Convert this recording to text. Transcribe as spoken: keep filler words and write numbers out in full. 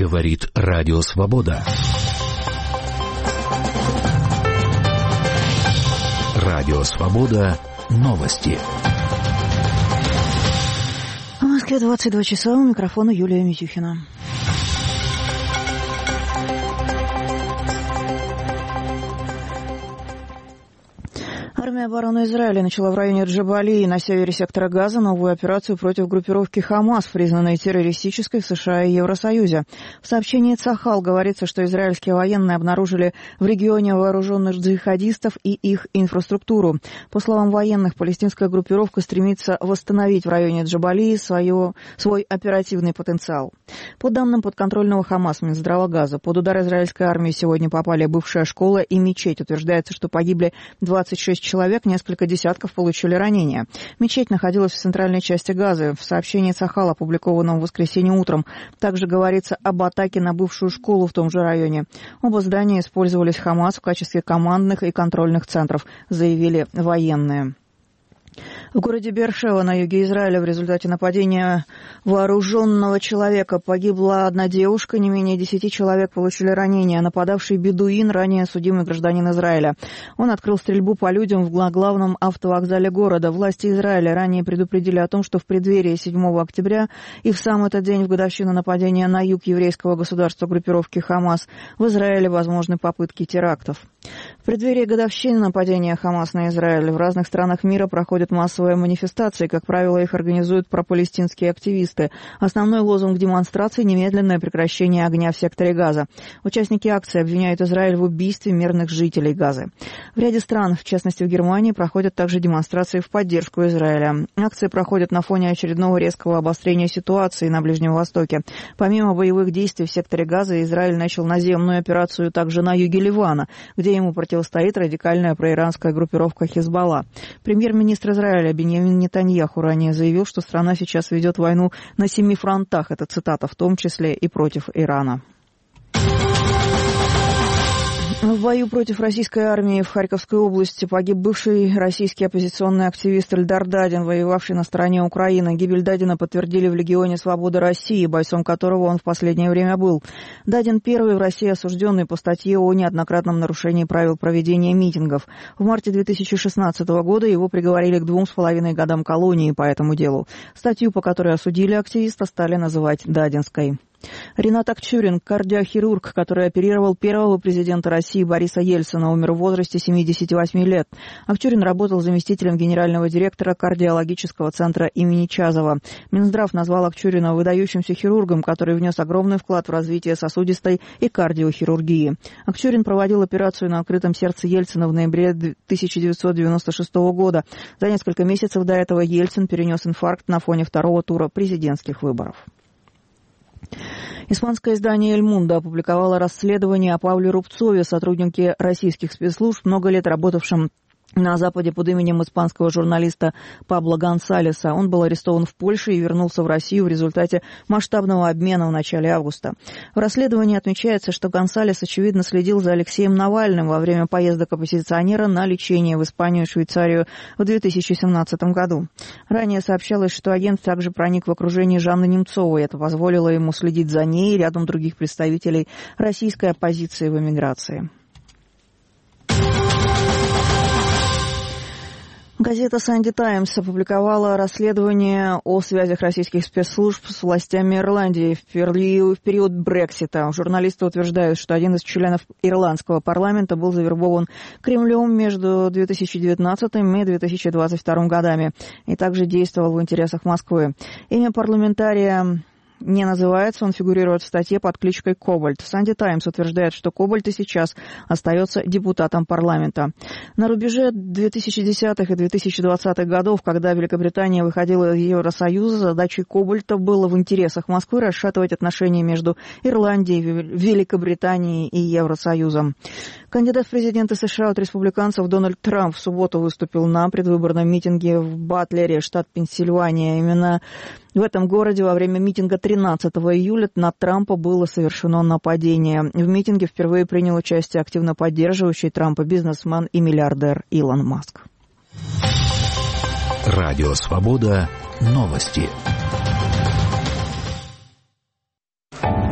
Говорит Радио Свобода. Радио Свобода. Новости. В Москве двадцать два часа. У микрофона Юлия Митюхина. Армия обороны Израиля начала в районе Джабалии на севере сектора Газа новую операцию против группировки «Хамас», признанной террористической в США и Евросоюзе. В сообщении Цахал говорится, что израильские военные обнаружили в регионе вооруженных джихадистов и их инфраструктуру. По словам военных, палестинская группировка стремится восстановить в районе Джабалии свое, свой оперативный потенциал. По данным подконтрольного «Хамас» Минздрава Газа, под удар израильской армии сегодня попали бывшая школа и мечеть. Утверждается, что погибли двадцать шесть человек. Человек, несколько десятков получили ранения. Мечеть находилась в центральной части Газы. В сообщении Цахал, опубликованном в воскресенье утром, также говорится об атаке на бывшую школу в том же районе. Оба здания использовались Хамас в качестве командных и контрольных центров, заявили военные. В городе Беэр-Шева на юге Израиля в результате нападения вооруженного человека погибла одна девушка, не менее десяти человек получили ранения. Нападавший бедуин, ранее судимый гражданин Израиля. Он открыл стрельбу по людям в главном автовокзале города. Власти Израиля ранее предупредили о том, что в преддверии седьмого октября и в сам этот день, в годовщину нападения на юг еврейского государства группировки «Хамас», в Израиле возможны попытки терактов. В преддверии годовщины нападения «Хамас» на Израиль в разных странах мира проходят массовые манифестации. Как правило, их организуют пропалестинские активисты. Основной лозунг демонстрации – немедленное прекращение огня в секторе Газа. Участники акции обвиняют Израиль в убийстве мирных жителей Газы. В ряде стран, в частности в Германии, проходят также демонстрации в поддержку Израиля. Акции проходят на фоне очередного резкого обострения ситуации на Ближнем Востоке. Помимо боевых действий в секторе Газа, Израиль начал наземную операцию также на юге Ливана, где ему противостоит радикальная проиранская группировка «Хизбалла». Премьер-министр Израиля Биньямин Нетаньяху ранее заявил, что страна сейчас ведет войну на семи фронтах, это цитата, в том числе и против Ирана. В бою против российской армии в Харьковской области погиб бывший российский оппозиционный активист Эльдар Дадин, воевавший на стороне Украины. Гибель Дадина подтвердили в Легионе Свободы России, бойцом которого он в последнее время был. Дадин первый в России осужденный по статье о неоднократном нарушении правил проведения митингов. В марте две тысячи шестнадцатого года его приговорили к двум с половиной годам колонии по этому делу. Статью, по которой осудили активиста, стали называть «Дадинской». Ринат Акчурин, кардиохирург, который оперировал первого президента России Бориса Ельцина, умер в возрасте семидесяти восьми лет. Акчурин работал заместителем генерального директора кардиологического центра имени Чазова. Минздрав назвал Акчурина выдающимся хирургом, который внес огромный вклад в развитие сосудистой и кардиохирургии. Акчурин проводил операцию на открытом сердце Ельцина в ноябре тысяча девятьсот девяносто шестого года. За несколько месяцев до этого Ельцин перенес инфаркт на фоне второго тура президентских выборов. Испанское издание «Эль Мундо» опубликовало расследование о Павле Рубцове, сотруднике российских спецслужб, много лет работавшем на Западе под именем испанского журналиста Пабло Гонсалеса. Он был арестован в Польше и вернулся в Россию в результате масштабного обмена в начале августа. В расследовании отмечается, что Гонсалес, очевидно, следил за Алексеем Навальным во время поездок оппозиционера на лечение в Испанию и Швейцарию в две тысячи семнадцатом году. Ранее сообщалось, что агент также проник в окружение Жанны Немцовой. Это позволило ему следить за ней и рядом других представителей российской оппозиции в эмиграции. Газета «Санди Таймс» опубликовала расследование о связях российских спецслужб с властями Ирландии в период Брексита. Журналисты утверждают, что один из членов ирландского парламента был завербован Кремлем между две тысячи девятнадцатым и две тысячи двадцать вторым годами и также действовал в интересах Москвы. Имя парламентария не называется, он фигурирует в статье под кличкой Кобальт. «Санди Таймс» утверждает, что Кобальт и сейчас остается депутатом парламента. На рубеже две тысячи десятых и две тысячи двадцатых годов, когда Великобритания выходила из Евросоюза, задачей Кобальта было в интересах Москвы расшатывать отношения между Ирландией, Великобританией и Евросоюзом. Кандидат в президенты США от республиканцев Дональд Трамп в субботу выступил на предвыборном митинге в Батлере, штат Пенсильвания. Именно в этом городе во время митинга тринадцатого июля на Трампа было совершено нападение. В митинге впервые принял участие активно поддерживающий Трампа бизнесмен и миллиардер Илон Маск. Радио Свобода. Новости.